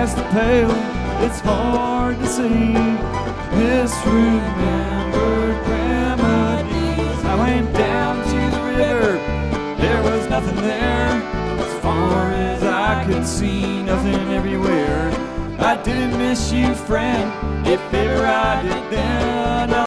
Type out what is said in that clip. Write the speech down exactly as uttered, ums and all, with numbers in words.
past the pale, it's hard to see. Misremembered remedies. I went down to the river, there was nothing there. As far as I could see, nothing everywhere. I didn't miss you, friend, if ever I did then.